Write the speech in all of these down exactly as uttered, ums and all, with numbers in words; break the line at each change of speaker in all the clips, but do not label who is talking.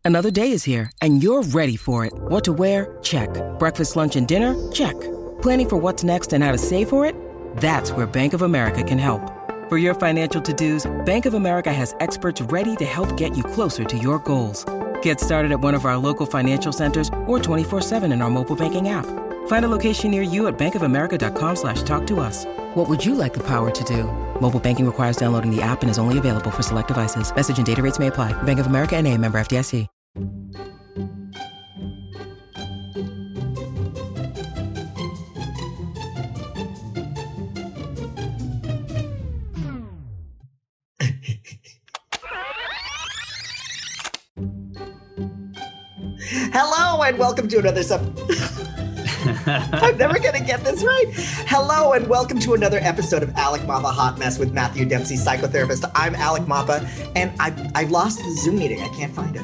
Another day is here, and you're ready for it. What to wear? Check. Breakfast, lunch, and dinner? Check. Planning for what's next and how to save for it? That's where Bank of America can help. For your financial to-dos, Bank of America has experts ready to help get you closer to your goals. Get started at one of our local financial centers or twenty-four seven in our mobile banking app. Find a location near you at bankofamerica.com slash talk to us. What would you like the power to do? Mobile banking requires downloading the app and is only available for select devices. Message and data rates may apply. Bank of America N A, member F D I C.
Hello and welcome to another sub. I'm never going to get this right. Hello and welcome to another episode of Alec Mapa Hot Mess with Matthew Dempsey, psychotherapist. I'm Alec Mapa, and I I lost the Zoom meeting. I can't find it.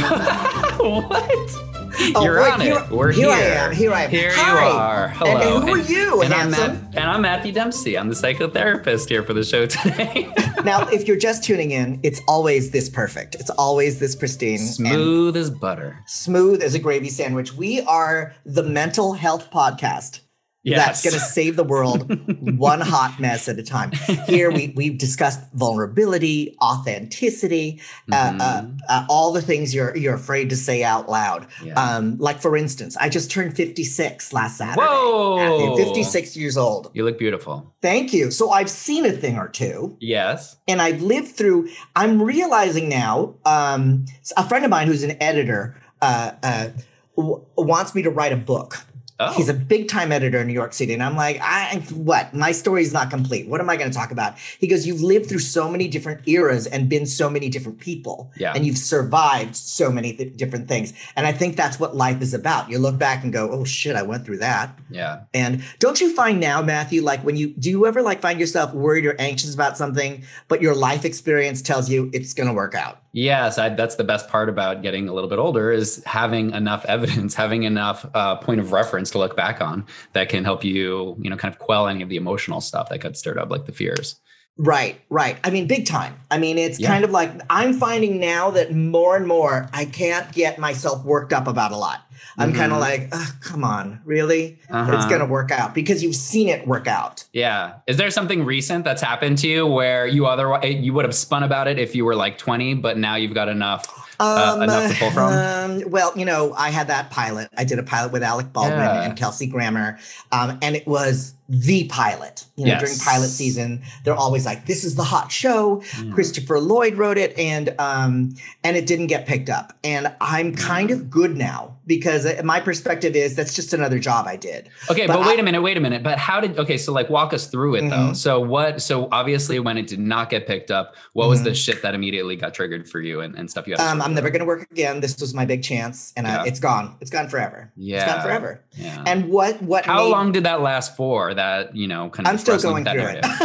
What?
Oh,
You're
wait,
on
here,
it. We're
here.
here.
Here I am. Here I am.
Here
Hi.
you are. Hello.
And, and who are you,
and
handsome?
I'm Matt, and I'm Matthew Dempsey. I'm the psychotherapist here for the show today.
Now, if you're just tuning in, it's always this perfect. It's always this pristine.
Smooth as butter.
Smooth as a gravy sandwich. We are the mental health podcast.
Yes.
That's going to save the world one hot mess at a time. Here we, we've discussed vulnerability, authenticity, mm-hmm. uh, uh, uh, all the things you're you're afraid to say out loud. Yeah. Um, like, for instance, I just turned fifty-six last Saturday.
Whoa!
fifty-six years old.
You look beautiful.
Thank you. So I've seen a thing or two.
Yes.
And I've lived through, I'm realizing now, um, a friend of mine who's an editor uh, uh, w- wants me to write a book. Oh. He's a big time editor in New York City. And I'm like, I what? My story is not complete. What am I going to talk about? He goes, you've lived through so many different eras and been so many different people.
Yeah.
And you've survived so many th- different things. And I think that's what life is about. You look back and go, oh shit, I went through that.
Yeah.
And don't you find now, Matthew, like when you, do you ever like find yourself worried or anxious about something, but your life experience tells you it's going to work out?
Yes, I, that's the best part about getting a little bit older is having enough evidence, having enough uh, point of reference to look back on that can help you, you know, kind of quell any of the emotional stuff that got stirred up, like the fears.
Right, right. I mean, big time. I mean, it's
Yeah.
kind of like I'm finding now that more and more I can't get myself worked up about a lot. I'm
Mm-hmm.
kind of like, oh, come on, really?
Uh-huh.
It's going to work out because you've seen it work out.
Yeah. Is there something recent that's happened to you where you otherwise you would have spun about it if you were like twenty, but now you've got enough uh,
Um,
enough to pull from?
Um, well, you know, I had that pilot. I did a pilot with Alec Baldwin
Yeah.
and Kelsey Grammer, um, and it was the pilot. You know,
Yes.
during pilot season, they're always like, "This is the hot show."
Yeah.
Christopher Lloyd wrote it, and um, and it didn't get picked up. And I'm kind of good now because my perspective is that's just another job I did.
Okay, but,
But
wait
I-
a minute, wait a minute. But how did, okay, so like walk us through it though.
Mhm.
So what, so obviously when it did not get picked up, what was
Mhm.
the shit that immediately got triggered for you and, and stuff you had to
Um,
sort
I'm
through?
never going to work again. This was my big chance, and
Yeah.
I, it's gone. It's gone forever. It's
Yeah.
gone forever.
Yeah.
And what what
How
made-
long did that last for? That, you know, kind of
I'm still
wrestling
going
with
through
that
it.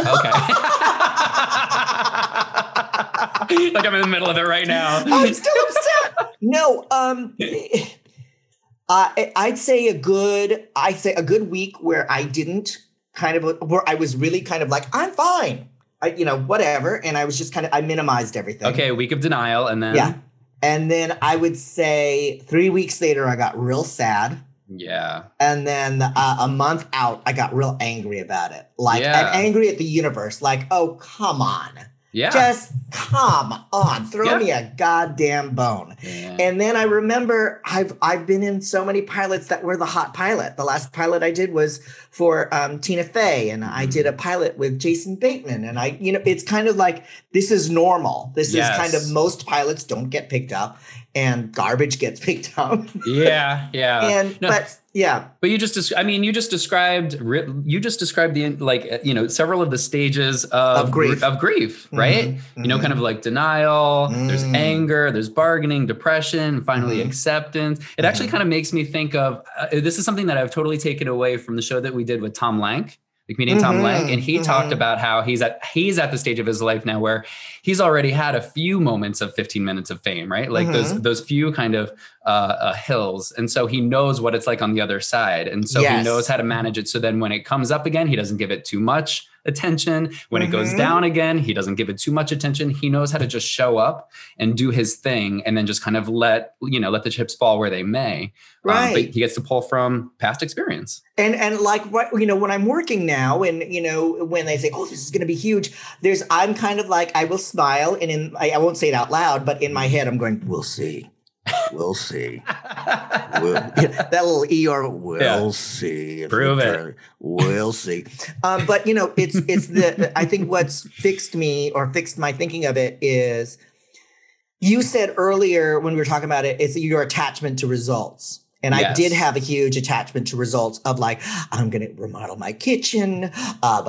narrative? Okay. Like I'm in the middle of it right now.
I'm still upset. No, um, uh, I'd say a good, I'd say a good week where I didn't kind of, where I was really kind of like, I'm fine, I, you know, whatever, and I was just kind of, I minimized everything.
Okay, a week of denial, and then
Yeah, and then I would say three weeks later I got real sad.
yeah,
And then uh, a month out, I got real angry about it. Like,
Yeah.
and angry at the universe. Like, oh, come on.
yeah,
Just come on. Throw
Yeah.
me a goddamn bone.
yeah.
And then I remember I've I've been in so many pilots that were the hot pilot. The last pilot I did was for um, Tina Fey, and I did a pilot with Jason Bateman. And I, you know, it's kind of like this is normal. This
Yes.
is kind of most pilots don't get picked up, and garbage gets picked up.
yeah, yeah.
and
No.
but yeah,
But you just, des- I mean, you just described, ri- you just described the, like, uh, you know, several of the stages of,
Of grief.
of grief, right?
Mhm,
You know,
mhm.
kind of like denial, there's
Mm.
anger, there's bargaining, depression, finally
Mhm.
acceptance. It actually
Mhm.
kind of makes me think of, uh, this is something that I've totally taken away from the show that we did with Tom Lank. Like meeting Tom
Mhm,
Lank, and he
mhm.
talked about how he's at he's at the stage of his life now where he's already had a few moments of fifteen minutes of fame, right? Like those
Mhm.
those few kind of uh, uh, hills, and so he knows what it's like on the other side, and so
Yes.
he knows how to manage it. So then when it comes up again, he doesn't give it too much attention. When mm-hmm. it goes down again, he doesn't give it too much attention. He knows how to just show up and do his thing and then just kind of let, you know, let the chips fall where they may.
Right.
Um, but he gets to pull from past experience.
And and like what you know, when I'm working now, and you know, when they say, "Oh, this is going to be huge," there's I'm kind of like I will smile, and in I, I won't say it out loud, but in my head I'm going, "We'll see, we'll see." we'll, yeah, that little E R, we'll yeah. see.
Prove it.
We'll see. Um, but you know, it's it's the I think what's fixed me or fixed my thinking of it is, you said earlier when we were talking about it, it's your attachment to results. And yes. I did have a huge attachment to results of like, I'm going to remodel my kitchen. Uh,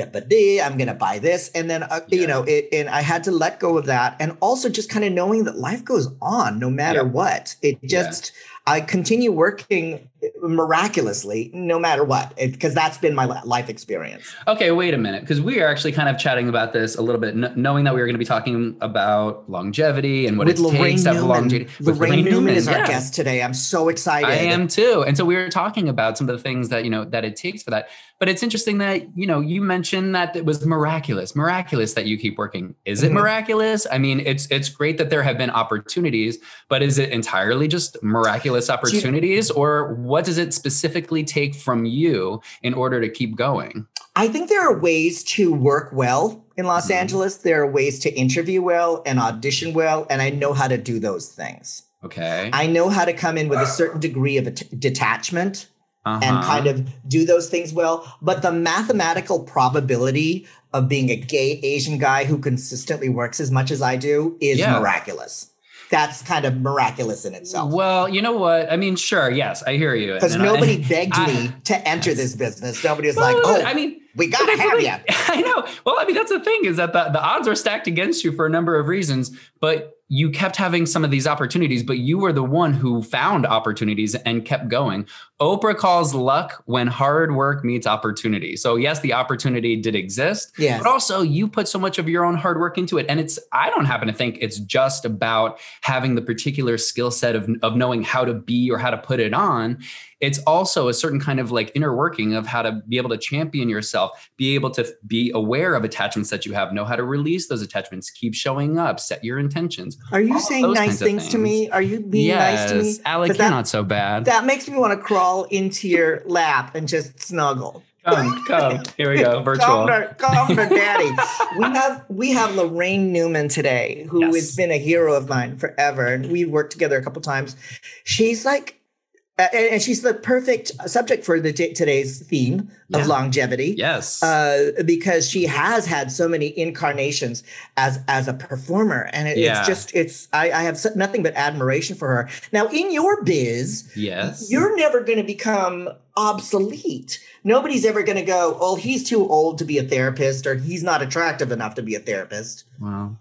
I'm going to buy this. And then, uh, yeah. you know, it, and I had to let go of that. And also just kind of knowing that life goes on no matter yeah. what. It just, yeah. I continue working miraculously no matter what, because that's been my life experience.
Okay, wait a minute, because we are actually kind of chatting about this a little bit, n- knowing that we were going to be talking about longevity and what
with
it
Lorraine
takes to have longevity.
Lorraine, Lorraine Newman, Newman is our yeah. guest today. I'm so excited.
I am too. And so we were talking about some of the things that, you know, that it takes for that. But it's interesting that, you know, you mentioned that it was miraculous, miraculous that you keep working. Is it mm-hmm. miraculous? I mean, it's it's great that there have been opportunities, but is it entirely just miraculous opportunities, or what does it specifically take from you in order to keep going?
I think there are ways to work well in Los mm-hmm. Angeles. There are ways to interview well and audition well, and I know how to do those things.
Okay.
I know how to come in with a certain degree of t- detachment. Uh-huh. And kind of do those things well. But the mathematical probability of being a gay Asian guy who consistently works as much as I do is yeah. miraculous. That's kind of miraculous in itself.
Well, you know what? I mean, sure. Yes, I hear you.
Because nobody I, begged I, me to enter this business. Nobody was well, like, oh, I mean, we got to have you.
I know. Well, I mean, that's the thing is that the, the odds are stacked against you for a number of reasons. But you kept having some of these opportunities, but you were the one who found opportunities and kept going. Oprah calls luck when hard work meets opportunity. So yes, the opportunity did exist,
yes.
but also you put so much of your own hard work into it. And it's, I don't happen to think it's just about having the particular skill set of, of knowing how to be or how to put it on. It's also a certain kind of like inner working of how to be able to champion yourself, be able to be aware of attachments that you have, know how to release those attachments, keep showing up, set your intentions.
Are you saying nice things, things to me? Are you being
yes.
nice to me?
Alec, you're that, not so bad.
That makes me want to crawl into your lap and just snuggle.
Come, come. Here we go. Virtual.
Come to, come to daddy. we have we have Lorraine Newman today, who yes. has been a hero of mine forever. And we've worked together a couple times. She's like, Uh, and she's the perfect subject for the t- today's theme of yeah. longevity.
Yes,
uh, because she has had so many incarnations as as a performer, and it, yeah. it's just it's I, I have nothing but admiration for her. Now, in your biz,
yes,
you're never going to become obsolete. Nobody's ever going to go, "Oh, he's too old to be a therapist," or "He's not attractive enough to be a therapist."
Wow.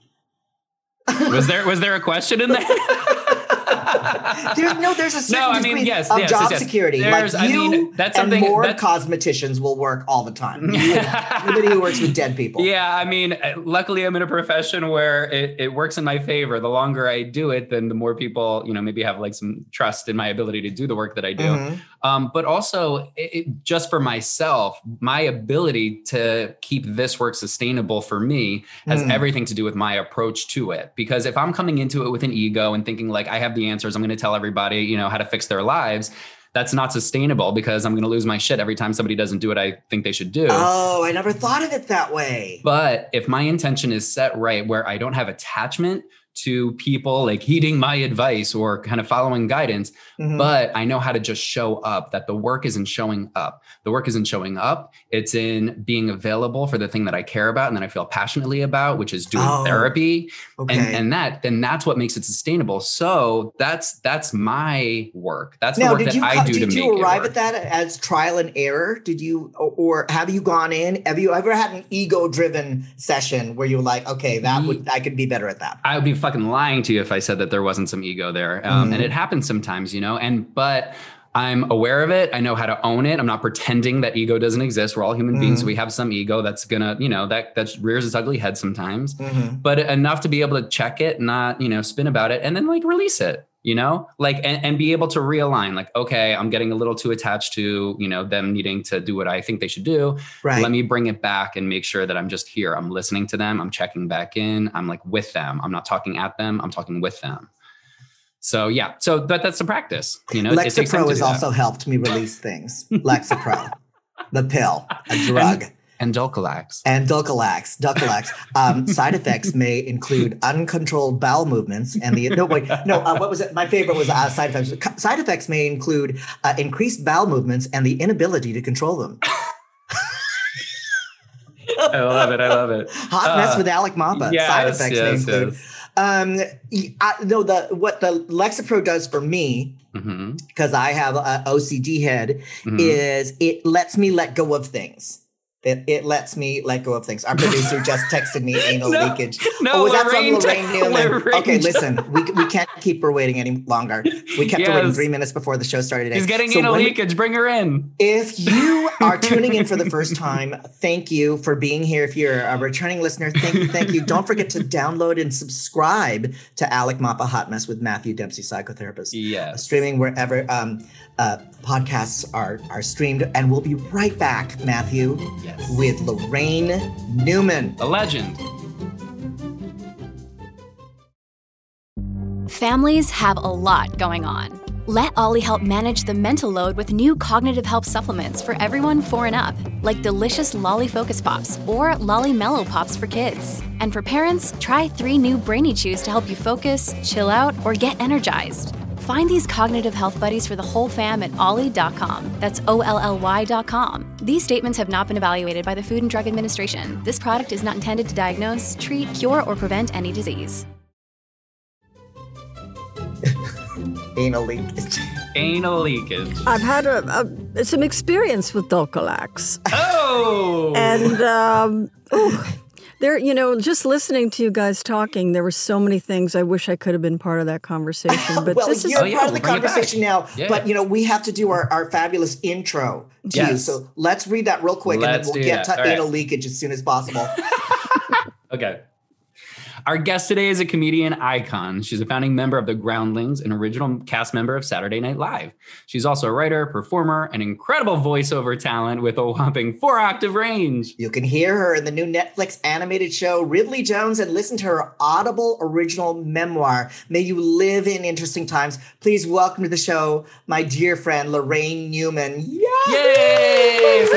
was there was there a question in there?
There's, no, there's a certain
no, I mean,
degree
yes,
of
yes,
job
yes.
security.
There's,
like you
I mean, that's something
and more
that's,
cosmeticians will work all the time. Anybody who works with dead people.
Yeah, I mean, luckily I'm in a profession where it, it works in my favor. The longer I do it, then the more people, you know, maybe have like some trust in my ability to do the work that I do. Mm-hmm. Um, but also it, it, just for myself, my ability to keep this work sustainable for me has mm. everything to do with my approach to it. Because if I'm coming into it with an ego and thinking like I have the answers, I'm going to tell everybody, you know, how to fix their lives. That's not sustainable because I'm going to lose my shit every time somebody doesn't do what I think they should do.
Oh, I never thought of it that way.
But if my intention is set right, where I don't have attachment to people like heeding my advice or kind of following guidance, mm-hmm. but I know how to just show up, that the work isn't showing up. The work isn't showing up. It's in being available for the thing that I care about and that I feel passionately about, which is doing oh, therapy.
Okay.
And, and that, then that's what makes it sustainable. So that's, that's my work. That's
now,
the work that
you,
I do to make it work.
Did you arrive at that as trial and error? Did you, or, or have you gone in? Have you ever had an ego driven session where you're like, okay, that would, I could be better at that?
I would be fucking lying to you if I said that there wasn't some ego there. Um, mm-hmm. And it happens sometimes, you know, and, but I'm aware of it. I know how to own it. I'm not pretending that ego doesn't exist. We're all human mm. beings. We have some ego that's gonna, you know, that that rears its ugly head sometimes, mm-hmm. but enough to be able to check it, not, you know, spin about it, and then like release it, you know, like and, and be able to realign. Like, okay, I'm getting a little too attached to, you know, them needing to do what I think they should do. Right. Let me bring it back and make sure that I'm just here. I'm listening to them. I'm checking back in. I'm like with them. I'm not talking at them. I'm talking with them. So yeah, so but that's the practice, you know.
Lexapro has also helped me release things. Lexapro, the pill, a drug,
and, and Dulcolax,
and Dulcolax, Dulcolax. Um, side effects may include uncontrolled bowel movements, and the no wait, no. Uh, what was it? My favorite was uh, side effects. Side effects may include uh, increased bowel movements and the inability to control them.
I love it. I love it.
Hot uh, mess with Alec Mapa. Yes, side effects yes, may include. Yes. Um, I, no, the what the Lexapro does for me, because mm-hmm. I have a O C D head, mm-hmm. is it lets me let go of things. It, it lets me let go of things. Our producer just texted me anal no, leakage.
No,
oh, was
Lorraine
that from Lorraine Newman?
Lorraine
okay, listen, we we can't keep her waiting any longer. We kept yes. her waiting three minutes before the show started today.
She's getting so anal leakage. Bring her in.
If you are tuning in for the first time, thank you for being here. If you're a returning listener, thank you, thank you. Don't forget to download and subscribe to Alec Mapa Hot Mess with Matthew Dempsey, Psychotherapist.
Yes.
Streaming wherever um, uh, podcasts are, are streamed. And we'll be right back, Matthew, yes. with Lorraine Newman.
A legend.
Families have a lot going on. Let Ollie help manage the mental load with new cognitive help supplements for everyone four and up, like delicious Lolly Focus Pops or Lolly Mellow Pops for kids. And for parents, try three new Brainy Chews to help you focus, chill out, or get energized. Find these cognitive health buddies for the whole fam at ollie dot com. That's O L L Y dot com. These statements have not been evaluated by the Food and Drug Administration. This product is not intended to diagnose, treat, cure, or prevent any disease.
Anal leakage.
Anal leakage.
I've had a, a some experience with Dulcolax.
Oh!
and, um, oh, there, you know, just listening to you guys talking, there were so many things I wish I could have been part of that conversation. But
well,
this
you're
is
part oh, yeah, of the conversation now.
Yeah.
But, you know, we have to do our, our fabulous intro to yes. you. So let's read that real quick,
let's
and then we'll get
that.
to anal right. leakage as soon as possible.
Okay. Our guest today is a comedian icon. She's a founding member of the Groundlings, an original cast member of Saturday Night Live. She's also a writer, performer, and incredible voiceover talent with a whopping four-octave range.
You can hear her in the new Netflix animated show Ridley Jones and listen to her Audible original memoir, May You Live in Interesting Times. Please welcome to the show my dear friend, Lorraine Newman.
Yay! Yay!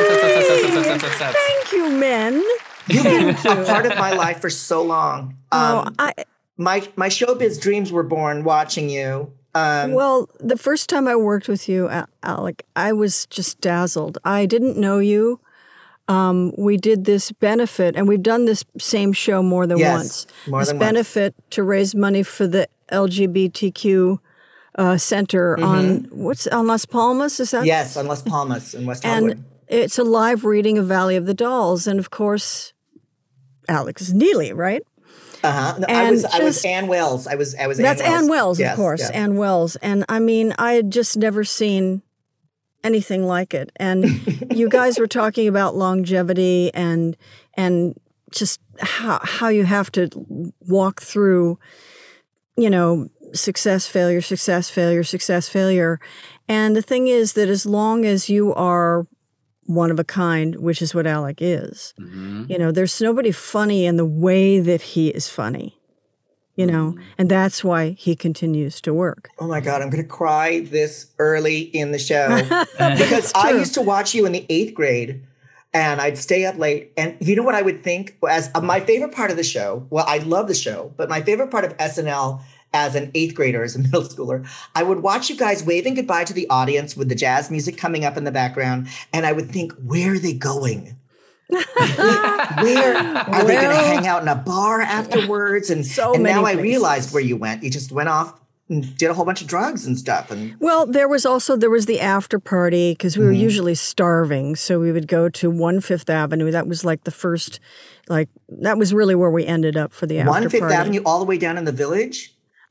Thank you, men.
You've been a part of my life for so long. Um,
oh, I,
my my showbiz dreams were born watching you. Um,
well, the first time I worked with you, Alec, I was just dazzled. I didn't know you. Um, we did this benefit, and we've done this same show more than
yes,
once.
More
this
than
benefit
once.
to raise money for the L G B T Q uh, Center mm-hmm. on what's on Las Palmas. Is that
yes, on Las Palmas in West Hollywood.
And it's a live reading of Valley of the Dolls, and of course, Alex Neely, right?
Uh-huh. No, I was just, I was Ann Wells. I was I was
That's
Ann Wells,
Ann Wells
yes,
of course.
Yeah.
Ann Wells. And I mean, I had just never seen anything like it. And you guys were talking about longevity and and just how how you have to walk through, you know, success, failure, success, failure, success, failure. And the thing is that as long as you are one of a kind, which is what Alec is. Mm-hmm. You know, there's nobody funny in the way that he is funny, you know, mm-hmm. and that's why he continues to work.
Oh my God, I'm going to cry this early in the show because I used to watch you in the eighth grade and I'd stay up late. And you know what I would think as uh, my favorite part of the show? Well, I love the show, but my favorite part of S N L as an eighth grader, as a middle schooler, I would watch you guys waving goodbye to the audience with the jazz music coming up in the background. And I would think, where are they going? Where are well, they going to hang out in a bar afterwards? And,
so
and now
places.
I realized where you went. You just went off and did a whole bunch of drugs and stuff. And
well, there was also, there was the after party because we mm-hmm. were usually starving. So we would go to One Fifth Avenue. That was like the first, like, that was really where we ended up for the after
One
party.
Fifth Avenue all the way down in the Village?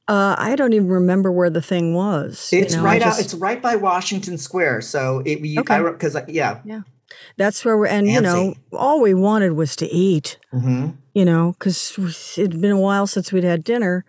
Uh, I don't even remember where the thing was.
It's
you know,
right
just,
out. It's right by Washington Square. So it, you,
okay.
I because yeah,
yeah, that's where we're. And
Fancy.
you know, all we wanted was to eat.
Mm-hmm.
You know, because it'd been a while since we'd had dinner.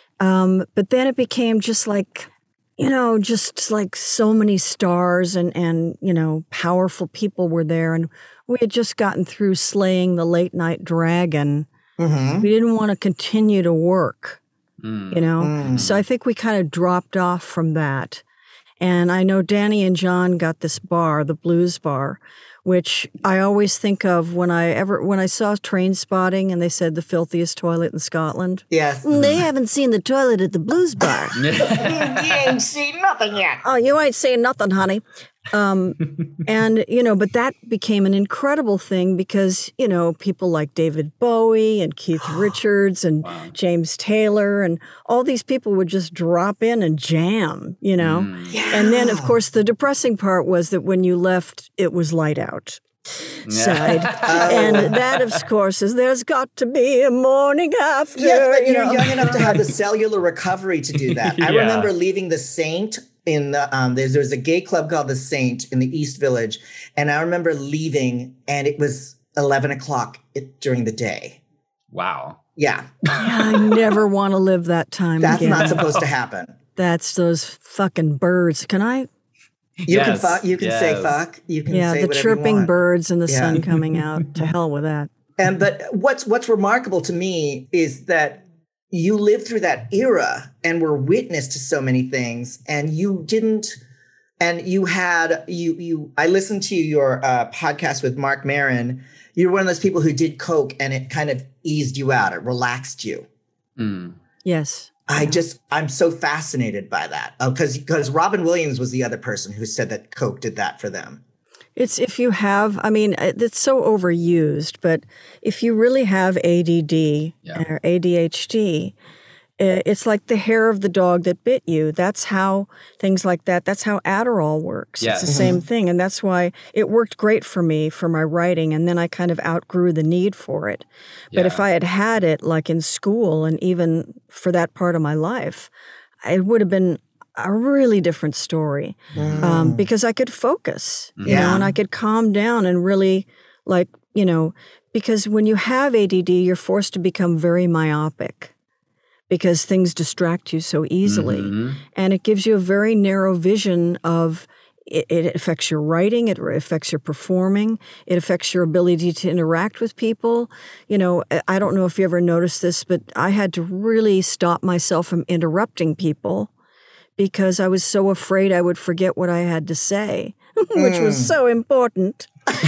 Um, but then it became just like, you know, just like so many stars and and you know, powerful people were there, and we had just gotten through slaying the late night dragon.
Mm-hmm.
We didn't want to continue to work.
Mm.
You know,
Mm.
so I think we kind of dropped off from that. And I know Danny and John got this bar, the Blues Bar, which I always think of when I ever when I saw Train Spotting and they said the filthiest toilet in Scotland.
Yes.
They haven't seen the toilet at the Blues Bar.
You ain't seen nothing yet.
Oh, you ain't saying nothing, honey. Um, and, you know, but that became an incredible thing because, you know, people like David Bowie and Keith Richards and
Wow.
James Taylor and all these people would just drop in and jam, you know.
Mm.
Yeah.
And then, of course, the depressing part was that when you left, it was light out. Side.
Oh.
And that, of course, is there's got to be a morning after.
Yes, but
you
you're
know.
young enough to have the cellular recovery to do that. I
Yeah.
remember leaving the Saint in the um there's there's a gay club called the Saint in the East Village, and I remember leaving and it was eleven o'clock it, during the day.
Wow.
Yeah,
Yeah, I never want to live that time
that's
again.
not supposed to happen.
That's those fucking birds. Can I?
You can
Yes,
fuck. You can say
yes.
fuck. You can
Yeah,
say
the
whatever you
chirping
want.
birds and the
Yeah.
sun coming out. To hell with that.
And but what's what's remarkable to me is that you lived through that era and were witness to so many things, and you didn't. And you had you you. I listened to your uh, podcast with Mark Maron. You're one of those people who did coke, and it kind of eased you out. It relaxed you.
Mm.
Yes.
I just I'm so fascinated by that because because Robin Williams was the other person who said that coke did that for them.
It's if you have, I mean, it's so overused, but if you really have A D D
Yeah.
or A D H D, it's like the hair of the dog that bit you. That's how things like that, that's how Adderall works.
Yeah.
It's the same thing. And that's why it worked great for me for my writing. And then I kind of outgrew the need for it. But if
Yeah.
I had had it like in school and even for that part of my life, it would have been a really different story um, because I could focus, you
Yeah.
know, and I could calm down and really like, you know, because when you have A D D, you're forced to become very myopic because things distract you so easily.
Mhm.
And it gives you a very narrow vision of it, it affects your writing, it affects your performing, it affects your ability to interact with people. You know, I don't know if you ever noticed this, but I had to really stop myself from interrupting people because I was so afraid I would forget what I had to say, which was so important.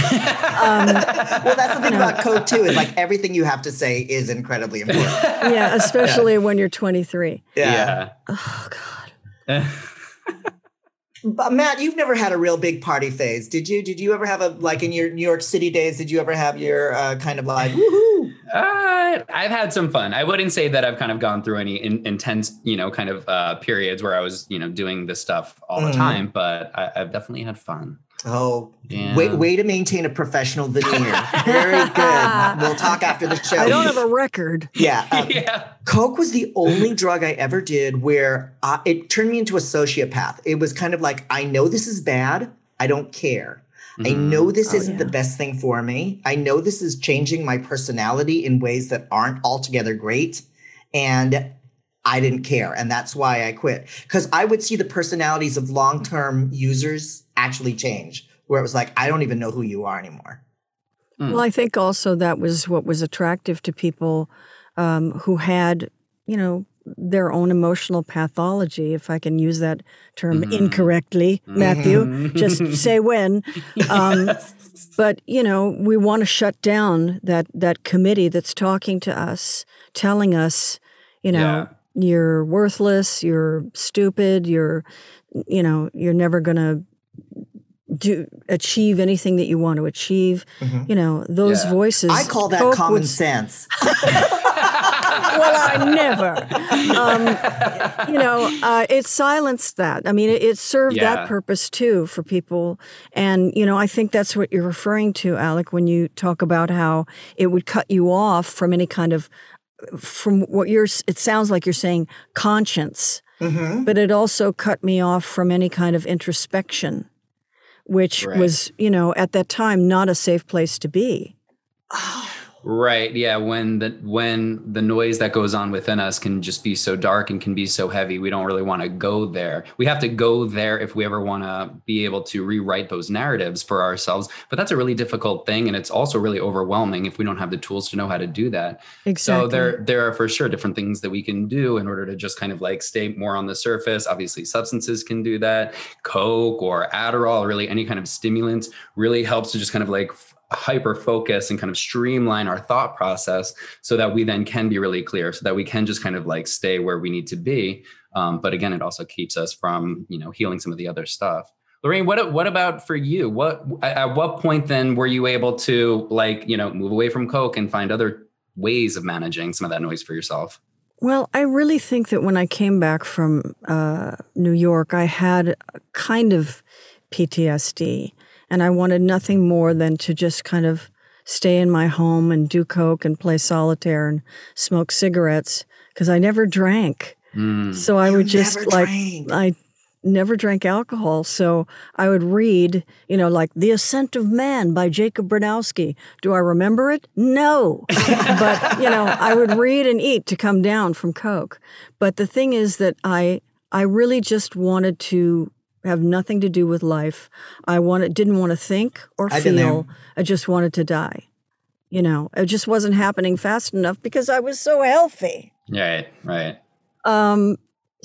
um,
Well, that's the thing about coke too. Is like everything you have to say is incredibly important.
yeah, especially when you're twenty-three.
Yeah.
Oh, God.
But Matt, you've never had a real big party phase, did you? Did you ever have a like in your New York City days? Did you ever have your uh, kind of like woohoo?
Uh, I've had some fun. I wouldn't say that I've kind of gone through any in, intense, you know, kind of uh, periods where I was, you know, doing this stuff all the
Mhm.
time. But I, I've definitely had fun.
Oh,
Yeah.
way, way to maintain a professional veneer. Very good. We'll talk after the show.
I don't have a record.
Yeah. um,
Yeah.
Coke was the only drug I ever did where uh, it turned me into a sociopath. It was kind of like, I know this is bad. I don't care. I
Mhm.
know this
Oh,
isn't
yeah.
the best thing for me. I know this is changing my personality in ways that aren't altogether great. And I didn't care. And that's why I quit. Because I would see the personalities of long-term users actually change, where it was like, I don't even know who you are anymore.
Mm.
Well, I think also that was what was attractive to people um, who had, you know, their own emotional pathology, if I can use that term
Mhm.
incorrectly, Matthew,
Mhm.
just say when. Um, but, you know, we want to shut down that, that committee that's talking to us, telling us, you know, you're worthless, you're stupid, you're, you know, you're never going to do achieve anything that you want to achieve.
Mhm.
You know, those
Yeah.
voices.
I call that
Coke
common
would-
sense.
Well, I never. Um, you know, uh, it silenced that. I mean, it, it served
Yeah.
that purpose too for people. And, you know, I think that's what you're referring to, Alec, when you talk about how it would cut you off from any kind of from what you're, it sounds like you're saying conscience, mm-hmm. but it also cut me off from any kind of introspection, which right. was, you know, at that time, not a safe place to be.
Right. Yeah. When the when the noise that goes on within us can just be so dark and can be so heavy, we don't really want to go there. We have to go there if we ever want to be able to rewrite those narratives for ourselves. But that's a really difficult thing. And it's also really overwhelming if we don't have the tools to know how to do that.
Exactly.
So there, there are for sure different things that we can do in order to just kind of like stay more on the surface. Obviously, substances can do that. Coke or Adderall, really any kind of stimulants really helps to just kind of like hyper focus and kind of streamline our thought process so that we then can be really clear, so that we can just kind of like stay where we need to be. Um, but again, it also keeps us from, you know, healing some of the other stuff. Lorraine, what, what about for you? What, at what point then were you able to like, you know, move away from Coke and find other ways of managing some of that noise for yourself?
Well, I really think that when I came back from uh, New York, I had kind of P T S D. And I wanted nothing more than to just kind of stay in my home and do Coke and play solitaire and smoke cigarettes because I never drank. Mm. So I
you
would just like,
drank.
I never drank alcohol. So I would read, you know, like The Ascent of Man by Jacob Bronowski. Do I remember it? No. But, you know, I would read and eat to come down from Coke. But the thing is that I, I really just wanted to have nothing to do with life. I wanted, didn't want to think or
I've
feel. I just wanted to die. You know, it just wasn't happening fast enough because I was so healthy.
Right, right.
Um,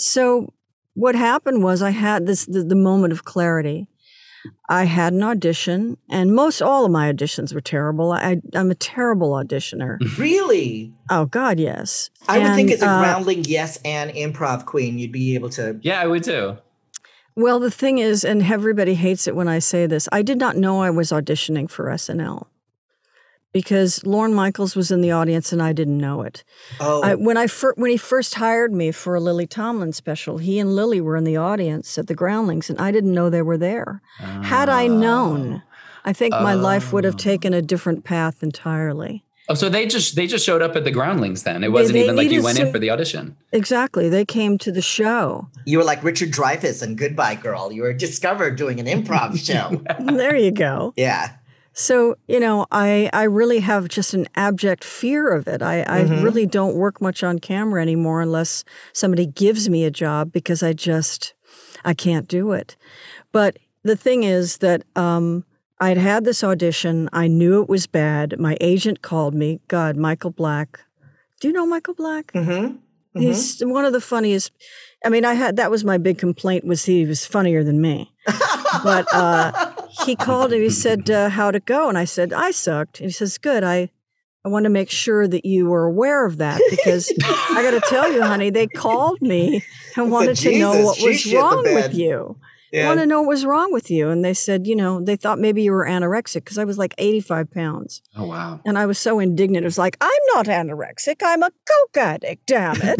so what happened was I had this the, the moment of clarity. I had an audition, and most all of my auditions were terrible. I, I'm a terrible auditioner.
Really?
Oh, God, yes.
I
and,
would think as a
uh,
groundling yes and improv queen, you'd be able to...
Yeah, I would too.
Well, the thing is, and everybody hates it when I say this, I did not know I was auditioning for S N L because Lorne Michaels was in the audience and I didn't know it.
Oh.
I, when I fir- when he first hired me for a Lily Tomlin special, he and Lily were in the audience at the Groundlings and I didn't know they were there. Oh. Had I known, I think my oh. life would have taken a different path entirely.
Oh, so they just they just showed up at the Groundlings then. It wasn't
they, they
even like you went
some,
in for the audition.
Exactly. They came to the show.
You were like Richard Dreyfuss in Goodbye Girl. You were discovered doing an improv show.
There you go.
Yeah.
So, you know, I, I really have just an abject fear of it. I, I mm-hmm. really don't work much on camera anymore unless somebody gives me a job because I just, I can't do it. But the thing is that um, I'd had this audition. I knew it was bad. My agent called me. God, Michael Black. Do you know Michael Black?
Mm-hmm. Mm-hmm.
He's one of the funniest. I mean, I had that was my big complaint was he was funnier than me. But uh, he called and he said, uh, how'd it go? And I said, I sucked. And he says, good. I, I want to make sure that you were aware of that because I got to tell you, honey, they called me and wanted
said,
to know what
she
was wrong
the
with you.
Yeah.
I want to know what was wrong with you. And they said, you know, they thought maybe you were anorexic because I was like eighty-five pounds.
Oh, wow.
And I was so indignant. It was like, I'm not anorexic. I'm a Coke addict, damn it.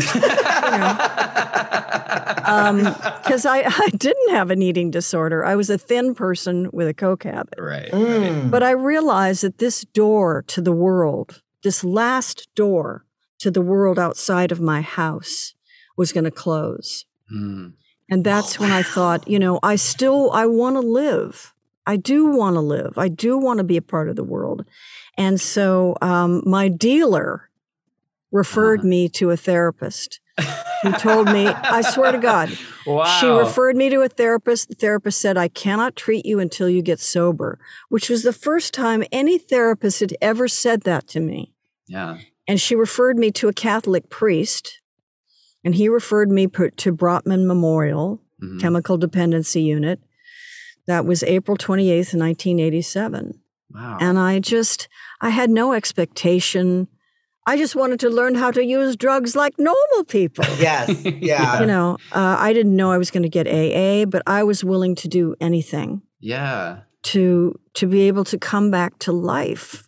Because um, I, I didn't have an eating disorder. I was a thin person with a Coke habit.
Right.
Mm.
right.
But I realized that this door to the world, this last door to the world outside of my house was going to close.
Mm.
And that's
oh, wow.
when I thought, you know, I still, I want to live. I do want to live. I do want to be a part of the world. And so um, my dealer referred uh. me to a therapist who told me, I swear to God,
wow.
she referred me to a therapist. The therapist said, I cannot treat you until you get sober, which was the first time any therapist had ever said that to me.
Yeah.
And she referred me to a Catholic priest. And he referred me to Brotman Memorial, mm-hmm. Chemical Dependency Unit. That was April twenty-eighth, nineteen eighty-seven.
Wow.
And I just, I had no expectation. I just wanted to learn how to use drugs like normal people.
Yes, yeah.
You know, uh, I didn't know I was going to get A A, but I was willing to do anything.
Yeah.
To, to be able to come back to life.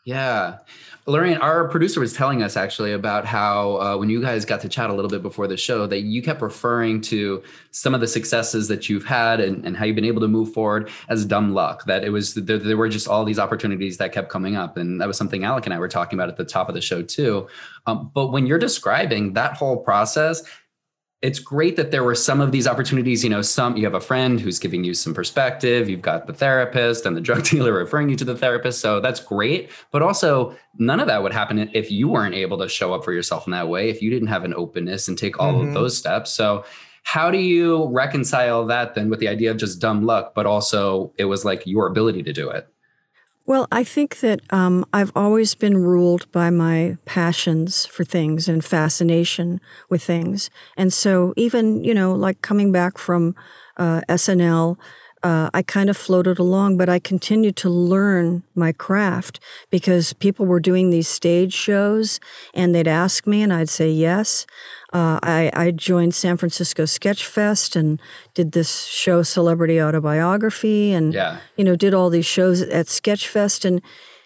Yeah. Lorraine, our producer was telling us actually about how uh, when you guys got to chat a little bit before the show, that you kept referring to some of the successes that you've had and, and how you've been able to move forward as dumb luck, that it was, there, there were just all these opportunities that kept coming up. And that was something Alec and I were talking about at the top of the show too. Um, but when you're describing that whole process, it's great that there were some of these opportunities, you know, some, you have a friend who's giving you some perspective, you've got the therapist and the drug dealer referring you to the therapist. So that's great. But also none of that would happen if you weren't able to show up for yourself in that way, if you didn't have an openness and take all mm-hmm. of those steps. So how do you reconcile that then with the idea of just dumb luck, but also it was like your ability to do it?
Well, I think that um, I've always been ruled by my passions for things and fascination with things. And so even, you know, like coming back from uh, S N L, uh, I kind of floated along, but I continued to learn my craft because people were doing these stage shows and they'd ask me and I'd say yes. Uh, I, I joined San Francisco Sketch Fest and did this show, Celebrity Autobiography, and
yeah.
you know, did all these shows at Sketch Fest. And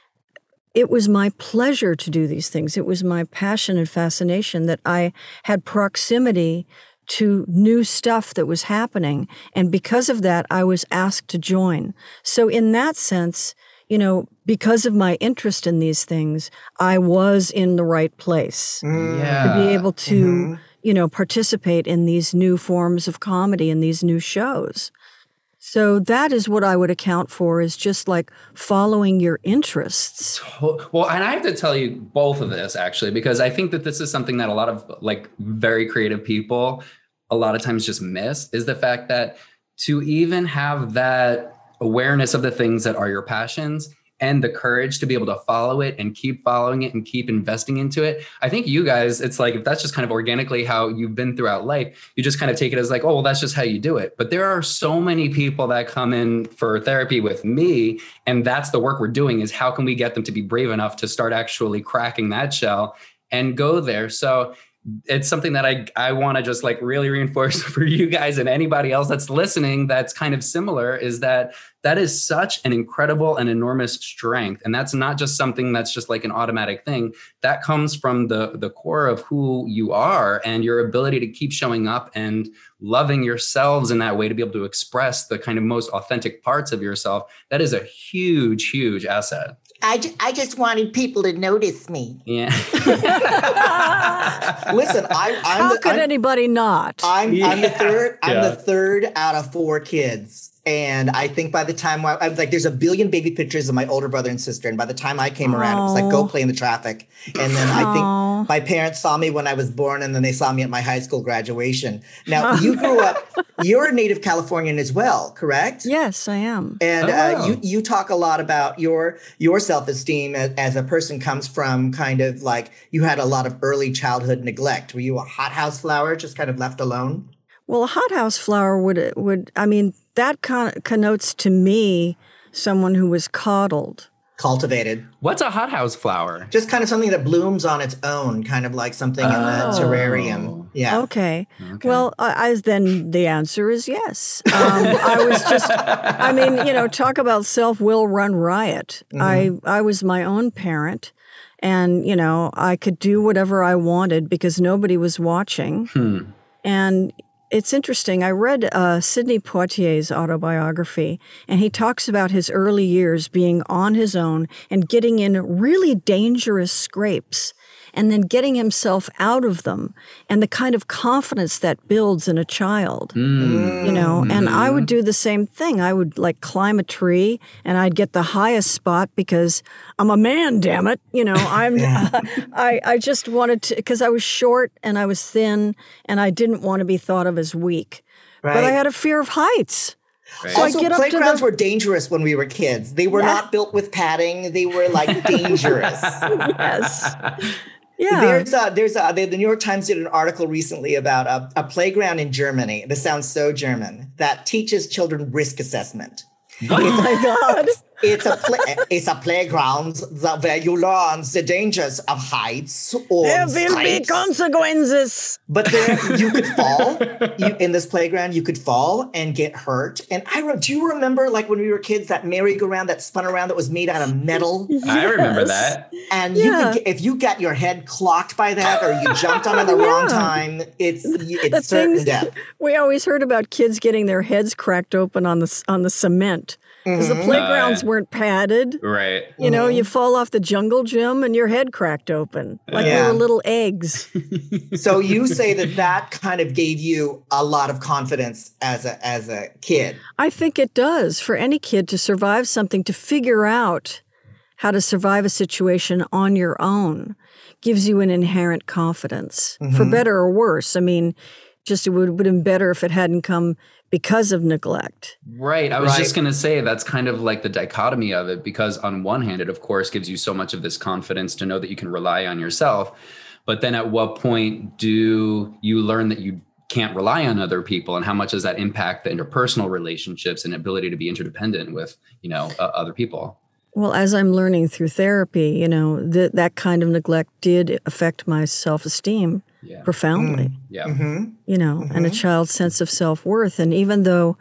it was my pleasure to do these things. It was my passion and fascination that I had proximity to new stuff that was happening. And because of that, I was asked to join. So in that sense, you know, because of my interest in these things, I was in the right place
mm. yeah.
to be able to,
mm-hmm.
you know, participate in these new forms of comedy and these new shows. So that is what I would account for, is just like following your interests.
Well, and I have to tell you both of this actually, because I think that this is something that a lot of like very creative people a lot of times just miss, is the fact that to even have that awareness of the things that are your passions and the courage to be able to follow it and keep following it and keep investing into it. I think you guys, it's like, if that's just kind of organically how you've been throughout life, you just kind of take it as like, oh, well, that's just how you do it. But there are so many people that come in for therapy with me, and that's the work we're doing, is how can we get them to be brave enough to start actually cracking that shell and go there. So it's something that I I want to just like really reinforce for you guys and anybody else that's listening that's kind of similar, is that that is such an incredible and enormous strength. And that's not just something that's just like an automatic thing. That comes from the, the core of who you are and your ability to keep showing up and loving yourselves in that way, to be able to express the kind of most authentic parts of yourself. That is a huge, huge asset.
I, ju- I just wanted people to notice me.
Yeah.
Listen, I, I'm
How
the,
could
I'm,
anybody not?
I'm,
yeah.
I'm the third. I'm
yeah.
the third out of four kids. And I think by the time I, I was like, there's a billion baby pictures of my older brother and sister. And by the time I came around, it was like, go play in the traffic. And then I think my parents saw me when I was born, and then they saw me at my high school graduation. Now, you grew up, you're a native Californian as well, correct?
Yes, I am.
And
oh.
uh, you you talk a lot about your your self-esteem as, as a person comes from kind of like, you had a lot of early childhood neglect. Were you a hothouse flower, just kind of left alone?
Well, a hothouse flower would, would I mean, that con- connotes to me someone who was coddled.
Cultivated.
What's a hothouse flower?
Just kind of something that blooms on its own, kind of like something in the
Oh.
terrarium. Yeah.
Okay.
Okay.
Well, I, I then the answer is yes. Um, I was just, I mean, you know, talk about self-will run riot.
Mm-hmm.
I I was my own parent, and you know, I could do whatever I wanted because nobody was watching.
Hmm.
And it's interesting. I read uh, Sidney Poitier's autobiography, and he talks about his early years being on his own and getting in really dangerous scrapes and then getting himself out of them, and the kind of confidence that builds in a child,
Mm.
you know. And I would do the same thing. I would like climb a tree, and I'd get the highest spot because I'm a man, damn it. You know, I'm, uh, I, I just wanted to, because I was short and I was thin and I didn't want to be thought of as weak.
Right.
But I had a fear of heights.
Right.
So I
Also,
get up to
playgrounds
the-
were dangerous when we were kids. They were
Yeah.
not built with padding. They were like dangerous.
Yes. Yeah.
There's a, there's a, the New York Times did an article recently about a, a playground in Germany. This sounds so German, that teaches children risk assessment.
Oh my God.
it's a play, it's a playground that, where you learn the dangers of heights or
There will be consequences.
But there, you could fall you, in this playground. You could fall and get hurt. And I re- do you remember, like when we were kids, that merry-go-round that spun around that was made out of metal?
Yes. I remember that.
And
yeah.
you could, get, if you got your head clocked by that, or you jumped on it the yeah. wrong time, it's it's
the
certain
things,
death.
We always heard about kids getting their heads cracked open on the on the cement. Because mm-hmm. the playgrounds uh, weren't padded.
Right.
You mm-hmm. know, you fall off the jungle gym and your head cracked open. Like yeah. little, little eggs.
So you say that that kind of gave you a lot of confidence as a as a kid.
I think it does. For any kid to survive something, to figure out how to survive a situation on your own gives you an inherent confidence, mm-hmm. for better or worse. I mean, just it would have been better if it hadn't come because of neglect.
Right. I was
right.
just going to say that's kind of like the dichotomy of it, because on one hand, it, of course, gives you so much of this confidence to know that you can rely on yourself. But then at what point do you learn that you can't rely on other people, and how much does that impact the interpersonal relationships and ability to be interdependent with, you know, uh, other people?
Well, as I'm learning through therapy, you know, th- that kind of neglect did affect my self-esteem yeah. profoundly.
Mm.
Yeah.
Mm-hmm.
You know, mm-hmm. and a child's sense of self-worth. And even though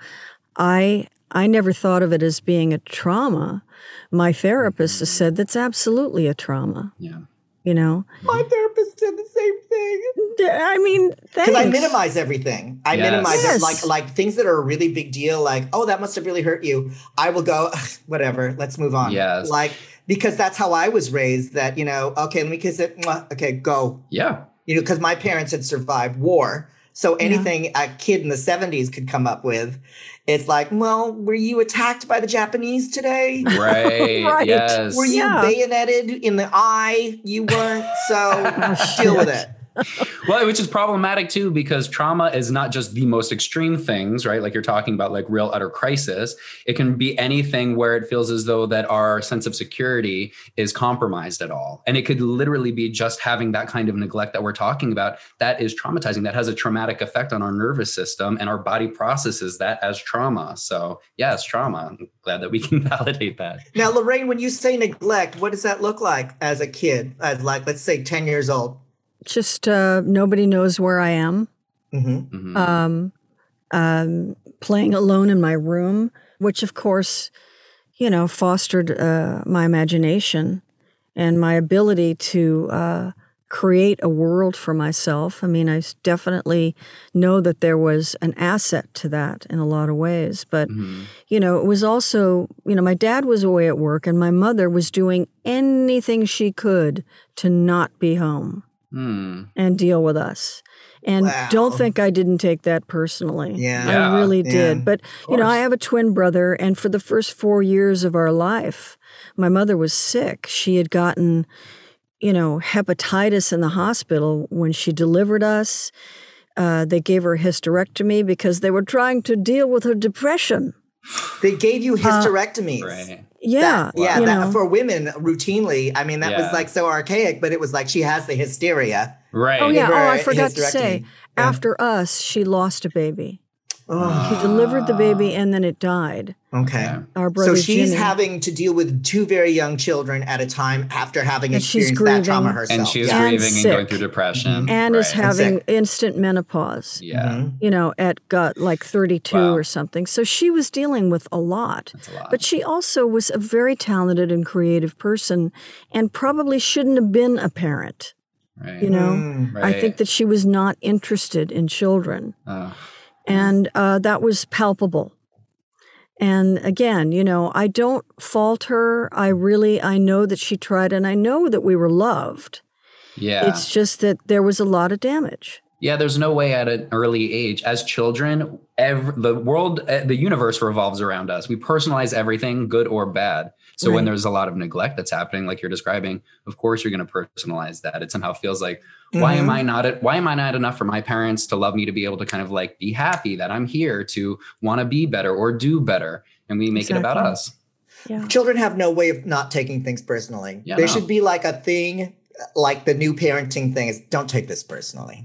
I I never thought of it as being a trauma, my therapist mm-hmm. has said that's absolutely a trauma.
Yeah.
You know?
My therapist said the same thing.
I mean, thanks.
Because I minimize everything. I
yes.
minimize
yes.
it. Like, like things that are a really big deal, like, oh, that must have really hurt you. I will go, whatever, let's move on.
Yes.
Like, because that's how I was raised, that, you know, okay, let me kiss it. Mwah, okay, go.
Yeah.
You know, because my parents had survived war. So anything yeah. a kid in the seventies could come up with, it's like, well, were you attacked by the Japanese today?
Right. right. Yes.
Were you
yeah.
bayoneted in the eye? You weren't. So deal with it.
Well, which is problematic too, because trauma is not just the most extreme things, right? Like you're talking about, like real utter crisis. It can be anything where it feels as though that our sense of security is compromised at all. And it could literally be just having that kind of neglect that we're talking about that is traumatizing, that has a traumatic effect on our nervous system, and our body processes that as trauma. So yeah, it's trauma. I'm glad that we can validate that.
Now, Lorraine, when you say neglect, what does that look like as a kid, as like, let's say ten years old?
Just uh, nobody knows where I am.
Mm-hmm.
Mm-hmm.
Um, um, playing alone in my room, which of course, you know, fostered uh, my imagination and my ability to uh, create a world for myself. I mean, I definitely know that there was an asset to that in a lot of ways. But,
mm-hmm.
you know, it was also, you know, my dad was away at work and my mother was doing anything she could to not be home.
Hmm.
And deal with us. And
wow.
don't think I didn't take that personally.
Yeah.
I really
yeah.
did. But, you know, I have a twin brother, and for the first four years of our life, my mother was sick. She had gotten, you know, hepatitis in the hospital when she delivered us. Uh, they gave her a hysterectomy because they were trying to deal with her depression.
They gave you hysterectomies.
Uh, right.
Yeah.
That, yeah.
You
That,
know.
for women routinely. I mean, that
Yeah.
was like so archaic, but it was like she has the hysteria.
Right.
Oh, yeah.
Give her
Oh, I
a
forgot to
hysterectomy.
say,
Yeah.
after us, she lost a baby.
Oh,
She delivered the baby and then it died.
okay.
Yeah.
Our brother
So she's
Jimmy.
having to deal with two very young children at a time after having
And she's
experienced that trauma
grieving.
herself.
And she's
yeah.
And
grieving and going
sick.
through depression.
and is
Right.
having
sick.
instant menopause.
Yeah.
Mhm.
You know, at got like thirty-two
Wow.
or something. So she was dealing with a lot.
That's a lot.
But she also was a very talented and creative person and probably shouldn't have been a parent.
Right.
You know,
Mm.
Right.
I think that she was not interested in children.
Oh.
And uh, that was palpable. And again, you know, I don't fault her. I really, I know that she tried, and I know that we were loved.
Yeah.
It's just that there was a lot of damage.
Yeah, there's no way at an early age. As children, every, the world, uh, the universe revolves around us. We personalize everything, good or bad. So when
Right.
there's a lot of neglect that's happening, like you're describing, of course you're going to personalize that. It somehow feels like, why am
Mhm.
I not? Why am I not enough for my parents to love me, to be able to kind of like be happy that I'm here, to want to be better or do better, and we make it about
Exactly.
us.
Yeah.
Children have no way of not taking things personally.
Yeah,
there
no.
should be like a thing, like the new parenting thing is, don't take this personally.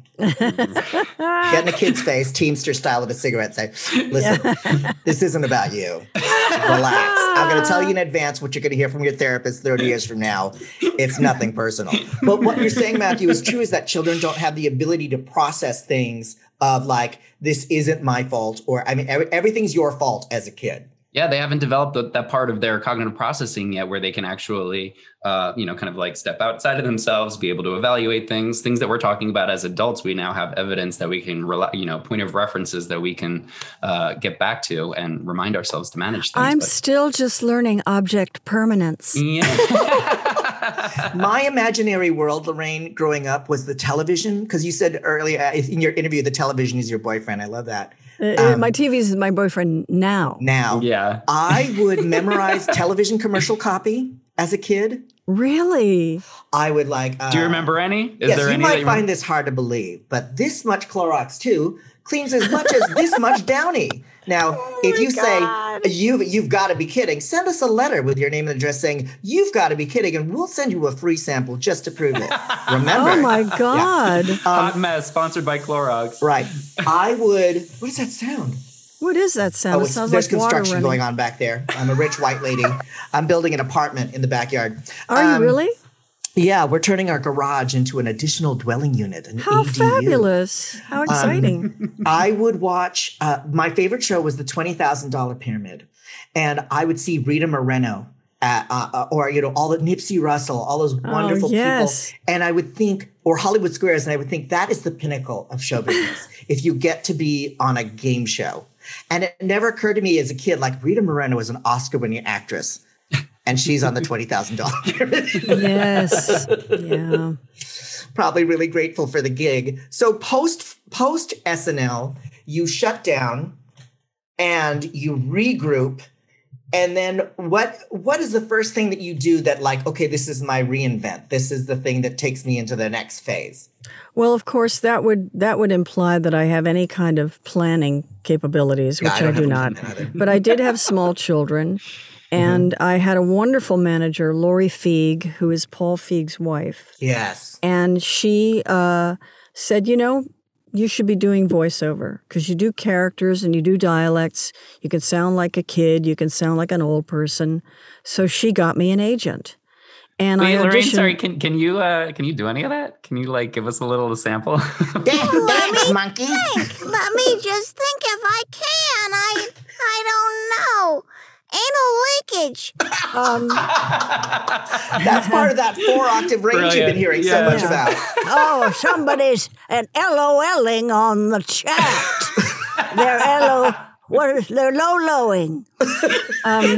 Get in a kid's face, Teamster style with a cigarette, say, listen, this isn't about you. Relax. I'm going to tell you in advance what you're going to hear from your therapist thirty years from now. It's nothing personal. But what you're saying, Matthew, is true, is that children don't have the ability to process things of like, this isn't my fault, or I mean, every, everything's your fault as a kid.
Yeah, they haven't developed the, that part of their cognitive processing yet where they can actually, uh, you know, kind of like step outside of themselves, be able to evaluate things, things that we're talking about as adults. We now have evidence that we can, rely, you know, point of references that we can uh, get back to and remind ourselves to manage things.
I'm
but,
still just learning object permanence.
Yeah.
My imaginary world, Lorraine, growing up was the television, because you said earlier in your interview, the television is your boyfriend. I love that.
Um, my T V is my boyfriend now.
Now.
Yeah.
I would memorize television commercial copy as a kid.
Really?
I would like... Uh,
Do you remember any? Is
yes,
there
you
any
might
you
find
remember?
this hard to believe, but this much Clorox two cleans as much as this much Downy. Now,
oh
if you
God.
say, you've, you've got to be kidding, send us a letter with your name and address saying, you've got to be kidding, and we'll send you a free sample just to prove it. Remember?
Oh, my God.
Yeah.
Hot Mess, sponsored by Clorox.
Right. I would... What does that sound?
What is that sound?
Oh,
It
it's,
sounds
there's
like water
construction
running.
going on back there. I'm a rich white lady. I'm building an apartment in the backyard.
Are
Um,
you really?
Yeah, we're turning our garage into an additional dwelling unit, an
How
A D U.
fabulous. How exciting.
Um, I would watch, uh, my favorite show was the twenty thousand dollars Pyramid. And I would see Rita Moreno at, uh, or, you know, all the Nipsey Russell, all those wonderful
yes.
people. And I would think, or Hollywood Squares, and I would think that is the pinnacle of show business. If you get to be on a game show. And it never occurred to me as a kid, like Rita Moreno is an Oscar-winning actress. And she's on the twenty thousand dollars Pyramid.
Yes. Yeah.
Probably really grateful for the gig. So post post S N L, you shut down and you regroup. And then what what is the first thing that you do that like, okay, this is my reinvent. This is the thing that takes me into the next phase?
Well, of course, that would that would imply that I have any kind of planning capabilities, which
Yeah, I
I,
don't
do
have
not.
anything either.
But I did have small children. And
Mm-hmm.
I had a wonderful manager, Lori Feig, who is Paul Feig's wife.
Yes.
And she uh, said, you know, you should be doing voiceover because you do characters and you do dialects. You can sound like a kid. You can sound like an old person. So she got me an agent. And
Wait,
I auditioned.
Lorraine, sorry, can can you uh, can you do any of that? Can you like give us a little sample?
Thanks, monkey.
Think. Let me just think if I can. I I don't know. Anal leakage.
Um,
That's part of that four octave range
Brilliant.
you've been hearing so
Yeah.
much
Yeah.
about.
oh, somebody's an LOLing on the chat. They're LO. What is they're low-lowing. Um,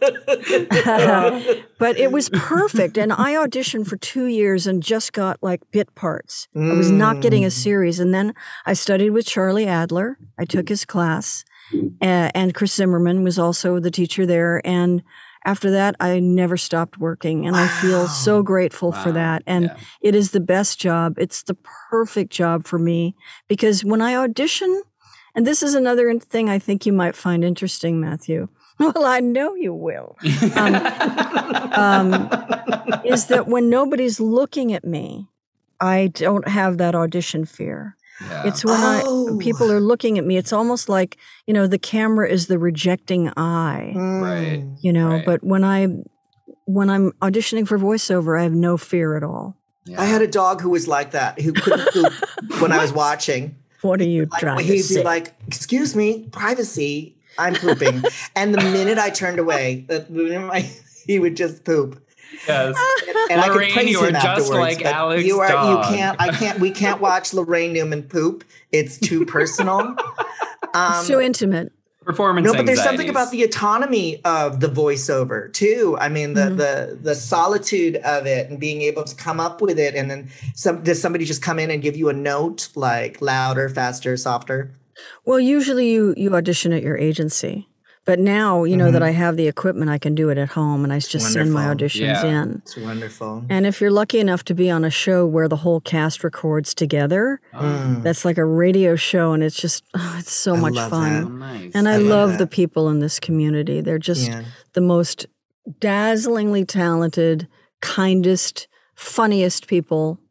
but it was perfect. And I auditioned for two years and just got like bit parts. I was not getting a series. And then I studied with Charlie Adler. I took his class. Uh, and Chris Zimmerman was also the teacher there. And after that, I never stopped working. And I feel so grateful for
Wow.
that. And
Yeah.
it is the best job. It's the perfect job for me because when I audition, and this is another in- thing I think you might find interesting, Matthew. Well, I know you will. Um, um, is that when nobody's looking at me, I don't have that audition fear.
Yeah.
It's when
Oh.
I, people are looking at me. It's almost like, you know, the camera is the rejecting eye,
Right.
you know,
Right.
but when I, when I'm auditioning for voiceover, I have no fear at all.
Yeah.
I had a dog who was like that, who couldn't poop when I was watching.
What are you
Like,
trying to
he'd
say?
be like, excuse me, privacy, I'm pooping. And the minute I turned away, the minute I, he would just poop.
Yes.
And I
Lorraine,
could praise
you are
him
just
afterwards.
like
but
Alex
you are
Dog.
you can't I can't we can't watch Lorraine Newman poop. It's too personal. Um,
It's too intimate.
Performance
no, but there's something
anxieties.
about the autonomy of the voiceover too. I mean, the
Mm-hmm.
the the solitude of it and being able to come up with it. And then some does somebody just come in and give you a note like louder, faster, softer?
Well, usually you, you audition at your agency. But now, you know, that I have the equipment, I can do it at home and I just send my
Wonderful.
auditions
Yeah.
in.
It's wonderful.
And if you're lucky enough to be on a show where the whole cast records together,
Mm.
that's like a radio show and it's just, oh, it's so
I
much
love
fun.
Oh, nice.
And I,
I love
love
that.
the people in this community. They're just
Yeah.
the most dazzlingly talented, kindest, funniest people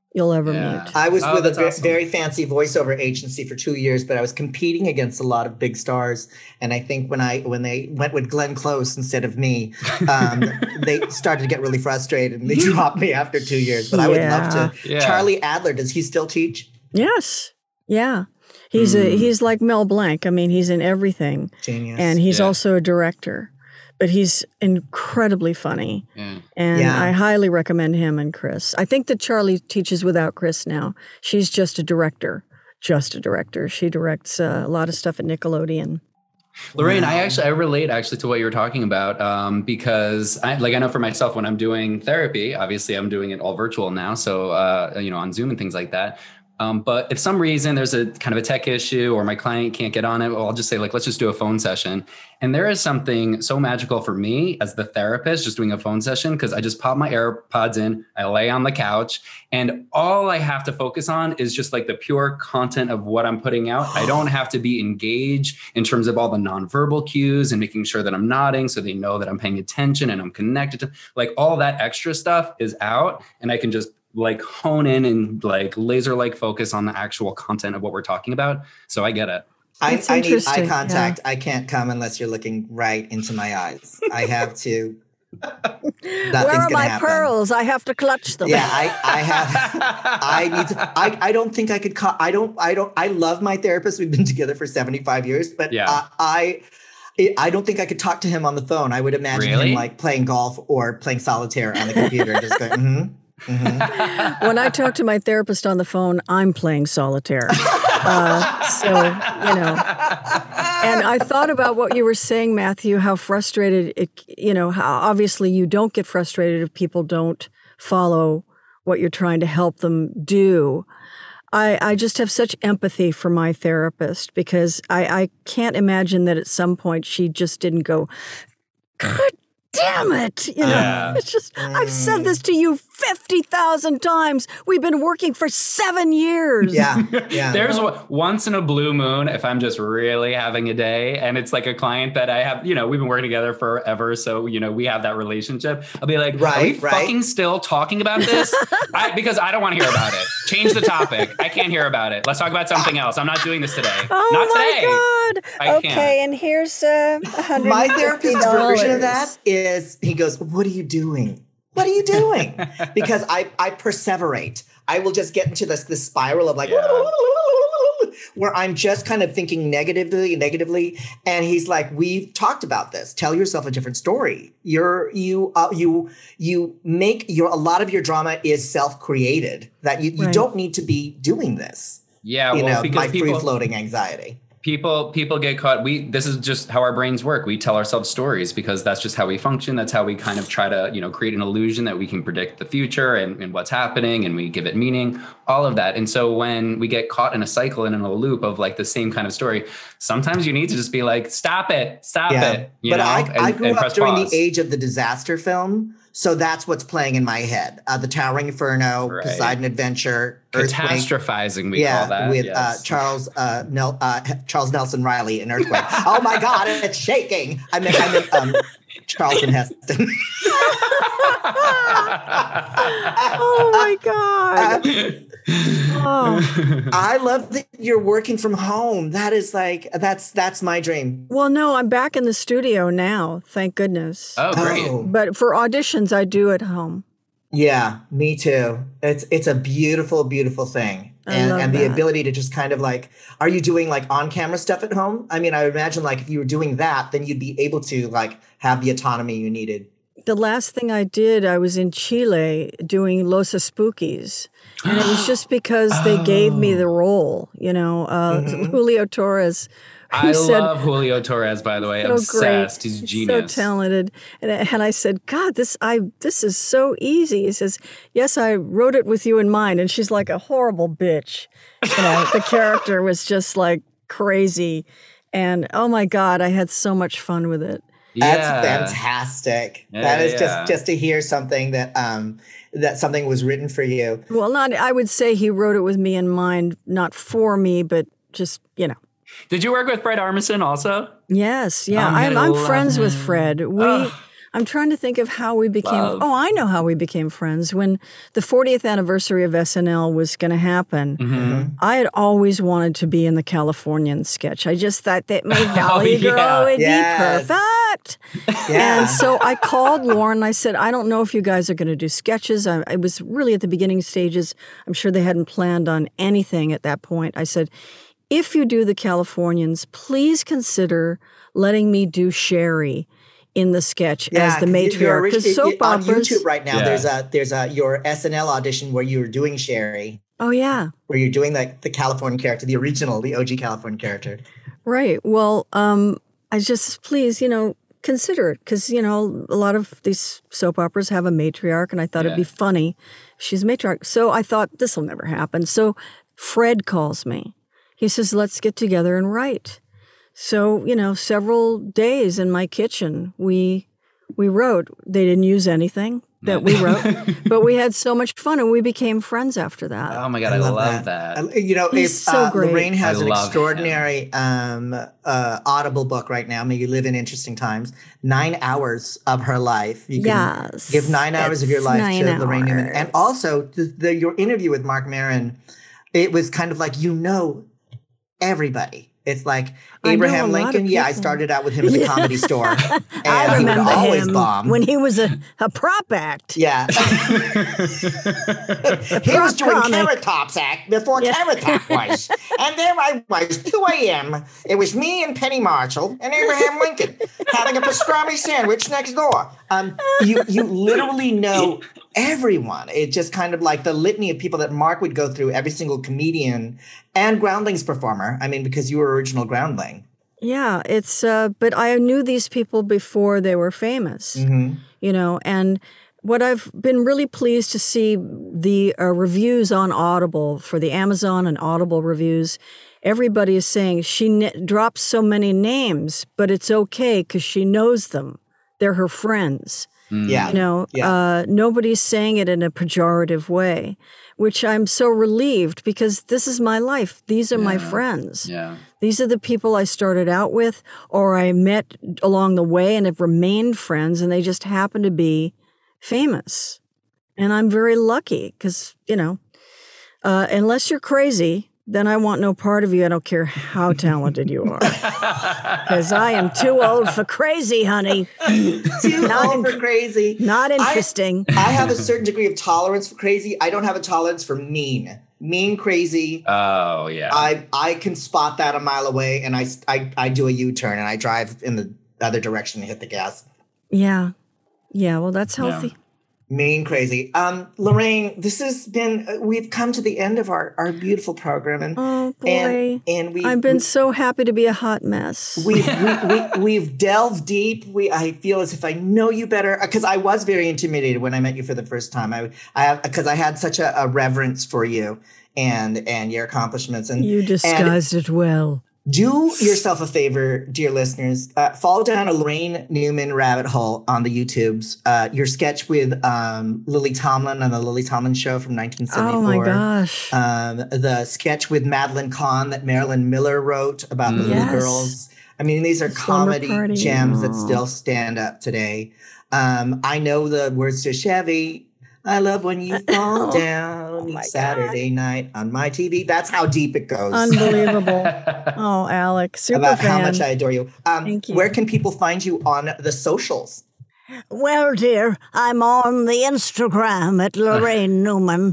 you'll ever
Yeah.
meet.
I was
Oh,
with a
that's
ve-
awesome.
very fancy voiceover agency for two years, but I was competing against a lot of big stars. And I think when I when they went with Glenn Close instead of me, um, they started to get really frustrated and they dropped me after two years. But I would love
Yeah.
to.
Yeah.
Charlie Adler, does he still teach?
Yes. Yeah. He's a he's like Mel Blanc. I mean, he's in everything.
Genius.
And he's
Yeah.
also a director. But he's incredibly funny.
Yeah.
And
Yeah.
I highly recommend him and Chris. I think that Charlie teaches without Chris now. She's just a director. Just a director. She directs uh, a lot of stuff at Nickelodeon.
Lorraine,
Wow.
I actually I relate actually to what you were talking about um, because I like I know for myself when I'm doing therapy, obviously I'm doing it all virtual now, so uh, you know on Zoom and things like that. Um, but if some reason there's a kind of a tech issue or my client can't get on it, well, I'll just say like, let's just do a phone session. And there is something so magical for me as the therapist, just doing a phone session, because I just pop my AirPods in, I lay on the couch, and all I have to focus on is just like the pure content of what I'm putting out. I don't have to be engaged in terms of all the nonverbal cues and making sure that I'm nodding so they know that I'm paying attention and I'm connected to, like, all that extra stuff is out, and I can just like hone in and like laser like focus on the actual content of what we're talking about. So I get it.
I,
That's
I need eye
interesting,
contact. I can't come unless you're looking right into my eyes. I have to. Nothing's
Where are
gonna
my
happen.
pearls? I have to clutch them.
Yeah, I, I have. I need to. I, I don't think I could. Co- I don't. I don't. I love my therapist. We've been together for seventy-five years, but
Yeah.
uh, I. I don't think I could talk to him on the phone. I would imagine
Really?
him like playing golf or playing solitaire on the computer, and just going. Mm-hmm. Mm-hmm.
When I talk to my therapist on the phone, I'm playing solitaire. Uh, so, you know. And I thought about what you were saying, Matthew, how frustrated it, you know, how obviously you don't get frustrated if people don't follow what you're trying to help them do. I, I just have such empathy for my therapist because I, I can't imagine that at some point she just didn't go, God damn it. You know,
Yeah.
it's just, I've said this to you fifty thousand times. We've been working for seven years.
Yeah, yeah.
There's one- once in a blue moon, if I'm just really having a day and it's like a client that I have, you know, we've been working together forever. So, you know, we have that relationship. I'll be like, are we
Right, right.
fucking still talking about this? I, because I don't want to hear about it. Change the topic. I can't hear about it. Let's talk about something else. I'm not doing this today.
Oh
not
my
today.
God.
I
okay,
can't.
and here's uh, one hundred
My
fifty dollars.
therapist's version of that is he goes, "What are you doing? What are you doing?" Because I I perseverate. I will just get into this this spiral of like
Yeah.
where I'm just kind of thinking negatively, negatively. And he's like, "We've talked about this. Tell yourself a different story. You're you uh, you you make your a lot of your drama is self-created. That you, you
Right.
don't need to be doing this.
Yeah,
You
well,
know,
because
my
people,
free-floating anxiety."
people people get caught. We this is just how our brains work. We tell ourselves stories because that's just how we function. That's how we kind of try to, you know, create an illusion that we can predict the future and, and what's happening, and we give it meaning, all of that. And so when we get caught in a cycle and in a loop of like the same kind of story, sometimes you need to just be like, stop it, stop it. You
but
know,
I,
and,
I grew
and
up
press
during
pause.
the age of the disaster film, so that's what's playing in my head. Uh, the Towering Inferno,
Right.
Poseidon Adventure, Earthquake.
Catastrophizing, we
yeah,
call that.
with
yes.
uh, Charles uh, Nel- uh, Charles Nelson Riley in Earthquake. Oh my God, it's shaking! I mean, I meant um, Charlton Heston.
Oh my God. Oh.
I love that you're working from home. That is like that's that's my dream.
Well, no, I'm back in the studio now, thank goodness.
Oh, great.
Oh.
But for auditions, I do at home.
Yeah, me too. It's it's a beautiful, beautiful thing.
I
And
love
and the
that.
ability to just kind of like, are you doing like on camera stuff at home? I mean, I would imagine like if you were doing that, then you'd be able to like have the autonomy you needed.
The last thing I did, I was in Chile doing Los Spookies. And it was just because they gave me the role, you know, uh,
Mm-hmm.
Julio Torres. who
I
said,
love Julio Torres, by the way.
so
Obsessed.
great.
He's genius.
So talented. And, and I said, God, this I this is so easy. He says, yes, I wrote it with you in mind. And she's like a horrible bitch. You know, the character was just like crazy. And oh my God, I had so much fun with it.
That's
Yeah.
fantastic.
Yeah,
that is
yeah.
just just to hear something that um that something was written for you.
Well, not I would say he wrote it with me in mind, not for me, but just, you know.
Did you work with Fred Armisen also?
Yes, yeah.
Oh,
I'm
I
I'm
love
friends with
him.
Fred. We
Ugh.
I'm trying to think of how we became.
Love.
Oh, I know how we became friends. When the fortieth anniversary of S N L was going to happen,
Mm-hmm.
I had always wanted to be in the Californian sketch. I just thought that my Valley
yeah.
girl would
Yes.
be perfect.
Yeah.
And so I called Lauren. I said, I don't know if you guys are going to do sketches. I, I was really at the beginning stages. I'm sure they hadn't planned on anything at that point. I said, if you do the Californians, please consider letting me do Sherry in the sketch
Yeah,
as the
'cause you- you're
matriarch.
orig-
Because soap
it- on
operas.
YouTube right now,
Yeah.
there's a there's a your S N L audition where you were doing Sherry,
Oh, yeah.
where you're doing like the California character, the original, the O G California character.
Right. Well, um, I just, please, you know, consider it. Because, you know, a lot of these soap operas have a matriarch, and I thought
Yeah.
it'd be funny if she's a matriarch. So I thought, this will never happen. So Fred calls me. He says, let's get together and write. So, you know, several days in my kitchen, we we wrote. They didn't use anything that we wrote, but we had so much fun, and we became friends after that.
Oh my God, I, love, that.
I- you know,
He's
if
so
uh,
great.
Lorraine has
I
an
love
extraordinary um, uh, Audible book right now, May You Live in Interesting Times, nine hours of her life. You can
Yes,
give nine hours of your
it's
life
nine
to Lorraine Newman.
hours.
And also, the, the, your interview with Mark Maron, it was kind of like, you know, everybody. It's like
I know
Abraham
a lot of
Lincoln. Yeah, I
people.
started out with him at the Comedy Store. And
I
he would
remember
always
him
bomb.
when he was a, a prop act.
Yeah. he was doing
comic.
Carrot Top's act before
Yeah.
Carrot Top was. And there I was, two a.m. It was me and Penny Marshall and Abraham Lincoln having a pastrami sandwich next door. Um, you, you literally know everyone. It's just kind of like the litany of people that Mark would go through, every single comedian and Groundlings performer. I mean, because you were original Groundling.
Yeah, it's, uh, but I knew these people before they were famous,
Mm-hmm.
you know, and what I've been really pleased to see the uh, reviews on Audible for the Amazon and Audible reviews. Everybody is saying she n- drops so many names, but it's okay because she knows them. They're her friends.
Yeah.
You know,
Yeah.
uh, nobody's saying it in a pejorative way, which I'm so relieved because this is my life. These are my
Yeah.
friends.
Yeah.
These are the people I started out with or I met along the way and have remained friends, and they just happen to be famous. And I'm very lucky because, you know, uh, unless you're crazy, then I want no part of you. I don't care how talented you are. Because I am too old for crazy, honey.
Too
Not
old
in-
for crazy.
Not interesting.
I have a certain degree of tolerance for crazy. I don't have a tolerance for mean. Mean crazy.
Oh yeah.
I I can spot that a mile away, and I, I, I do a U-turn, and I drive in the other direction and hit the gas.
Yeah. Yeah, well, that's
Yeah.
healthy.
Mean crazy. Um, Lorraine, this has been, uh, we've come to the end of our, our beautiful program. And,
Oh, boy.
and, and we,
I've been
we,
so happy to be a hot mess.
we, we, we, we've delved deep. We, I feel as if I know you better, because I was very intimidated when I met you for the first time. I, I, because I had such a, a reverence for you and, and your accomplishments. And
You
and
disguised it well.
do yourself a favor, dear listeners. Uh, fall down a Lorraine Newman rabbit hole on the YouTubes. Uh, your sketch with um, Lily Tomlin on the Lily Tomlin Show from nineteen seventy-four.
Oh, my gosh.
Um, the sketch with Madeline Kahn that Marilyn Miller wrote about the little
Yes.
girls. I mean, these are
Slumber
comedy
Party.
gems that
Aw.
still stand up today. Um, I know the words to Chevy. I love when you fall down
my
each Saturday night on my T V. That's how deep it goes.
Unbelievable. Oh, Alex, super
About
fan.
how much I adore you. Um,
Thank you.
Where can people find you on the socials?
Well, dear, I'm on the Instagram at Lorraine Newman,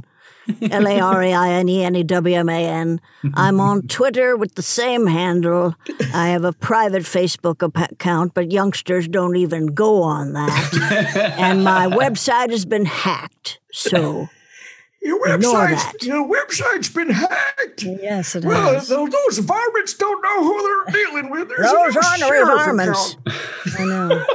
L A R A I N E N E W M A N. I'm on Twitter with the same handle. I have a private Facebook ap- account, but youngsters don't even go on that. And my website has been hacked, so
Your
Ignore that.
your website's been hacked.
Yes, it
Well,
has.
those, those varmints don't know who they're dealing with. There's a
those
new
aren't
sheriff
varmints.
account.
I know.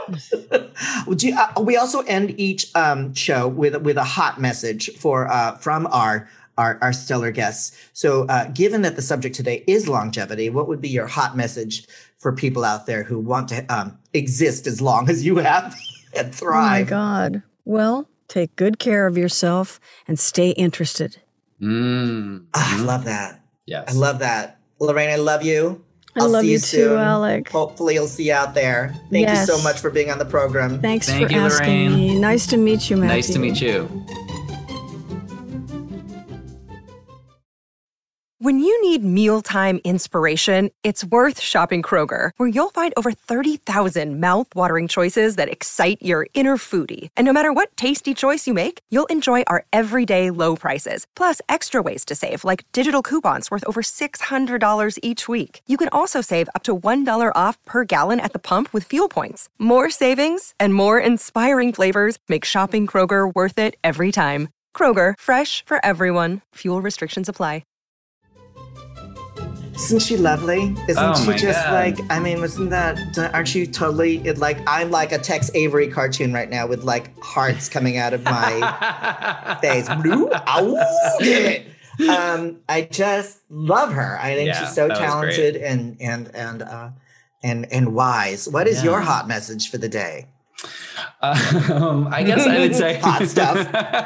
Well, do you- uh, we also end each um, show with with a hot message for uh, from our, our our stellar guests. So, uh, given that the subject today is longevity, what would be your hot message for people out there who want to um, exist as long as you have and
Oh, my
thrive?
God. Well, take good care of yourself and stay interested.
Mm.
Ah, I love that.
Yes.
I love that, Lorraine. I love you.
I
I'll
love
see
you,
you
too,
soon.
Alec.
Hopefully you'll see you out there. Thank
Yes.
you so much for being on the program.
Thanks
Thank
for
you,
asking
Lorraine.
me. Nice to meet you, Matthew.
Nice to meet you.
When you need mealtime inspiration, it's worth shopping Kroger, where you'll find over thirty thousand mouth-watering choices that excite your inner foodie. And no matter what tasty choice you make, you'll enjoy our everyday low prices, plus extra ways to save, like digital coupons worth over six hundred dollars each week. You can also save up to one dollar off per gallon at the pump with fuel points. More savings and more inspiring flavors make shopping Kroger worth it every time. Kroger, fresh for everyone. Fuel restrictions apply.
Isn't she lovely? Isn't
Oh
she
my
just
God.
like, I mean, wasn't that, aren't you totally, it like, I'm like a Tex Avery cartoon right now with like hearts coming out of my face. Blue, ow, get it. Um, I just love her. I think
Yeah,
she's so
that was
talented and, and, and, uh, and, and wise. What is
Yeah.
your hot message for the day?
Um, I guess I would say
Hot stuff.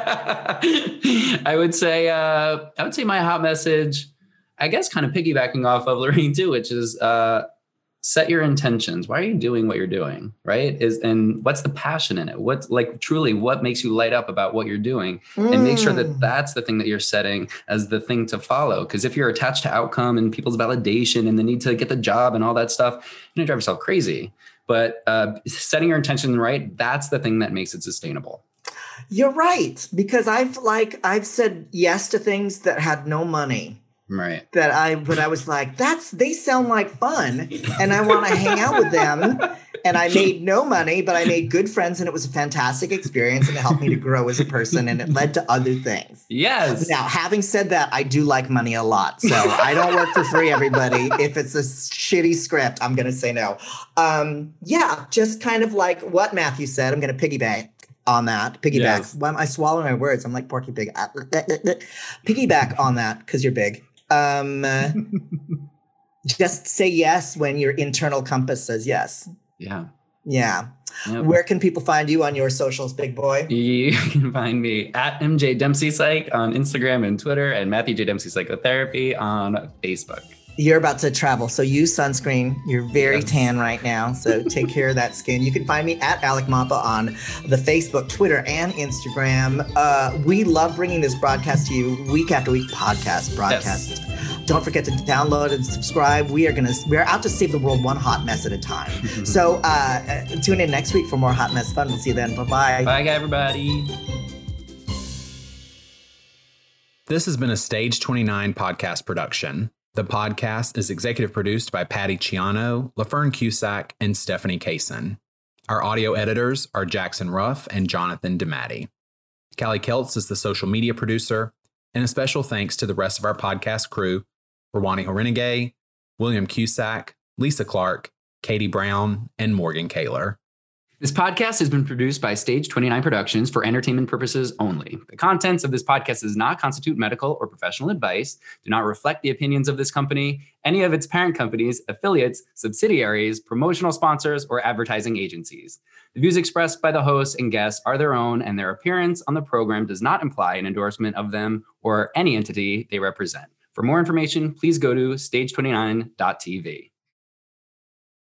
I would say, uh, I would say my hot message, I guess kind of piggybacking off of Lorraine too, which is uh, set your intentions. Why are you doing what you're doing? Right. Is and what's the passion in it? What's like truly what makes you light up about what you're doing, mm. and make sure that that's the thing that you're setting as the thing to follow. Because if you're attached to outcome and people's validation and the need to get the job and all that stuff, you're gonna drive yourself crazy. But uh, setting your intention right, that's the thing that makes it sustainable.
You're right. Because I've like I've said yes to things that had no money.
Right.
That I, but I was like, that's, they sound like fun and I want to hang out with them. And I made no money, but I made good friends and it was a fantastic experience and it helped me to grow as a person and it led to other things.
Yes.
Now, having said that, I do like money a lot. So I don't work for free, everybody. If it's a shitty script, I'm going to say no. Um, yeah, just kind of like what Matthew said. I'm going to piggyback on that. Piggyback.
Yes.
Why am I swallowing my words? I'm like Porky Pig. Piggyback on that because you're big. Um, uh, just say yes when your internal compass says yes.
Yeah.
Yeah.
Yep.
Where can people find you on your socials, big boy?
You can find me at M J Dempsey Psych on Instagram and Twitter, and Matthew J Dempsey Psychotherapy on Facebook.
You're about to travel, so use sunscreen. You're very
Yes.
tan right now, so take care of that skin. You can find me at Alec Mapa on the Facebook, Twitter, and Instagram. Uh, we love bringing this broadcast to you week after week, podcast broadcast. Yes. Don't forget to download and subscribe. We are gonna we're out to save the world one hot mess at a time. So uh, tune in next week for more hot mess fun. We'll see you then. Bye bye.
Bye, everybody.
This has been a Stage twenty-nine podcast production. The podcast is executive produced by Patty Ciano, LaFern Cusack, and Stephanie Kaysen. Our audio editors are Jackson Ruff and Jonathan DeMatti. Callie Keltz is the social media producer, and a special thanks to the rest of our podcast crew, Rawani Horenegay, William Cusack, Lisa Clark, Katie Brown, and Morgan Kaler.
This podcast has been produced by Stage twenty-nine Productions for entertainment purposes only. The contents of this podcast does not constitute medical or professional advice, do not reflect the opinions of this company, any of its parent companies, affiliates, subsidiaries, promotional sponsors, or advertising agencies. The views expressed by the hosts and guests are their own, and their appearance on the program does not imply an endorsement of them or any entity they represent. For more information, please go to stage twenty-nine dot t v.